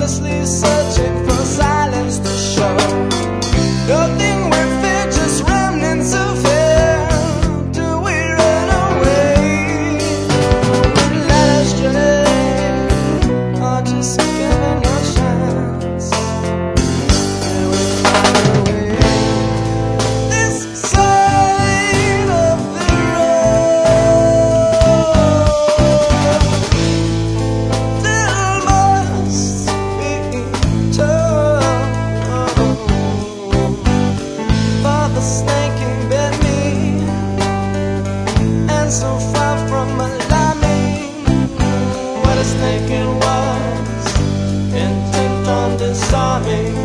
endlessly searching for silence to show. Nothing we fear, just remnants of fear. Do we run away? Do we let us stray? Or just given a chance? Can we find a way? This side of the road still must be told. For the snake bit me, and so far from alarming, what a snake it was, intent on disarming.